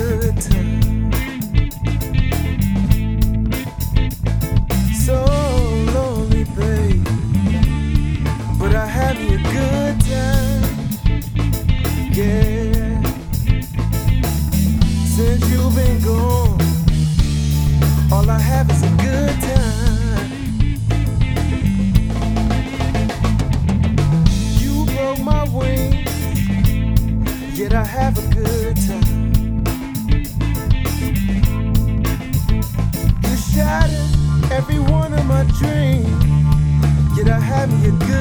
good time. So lonely, babe, but I have you a good time. Yeah. Since you've been gone, all I have is a good time. You broke my wings, yet I have a good time. You shattered every one of my dreams, yet I have me a good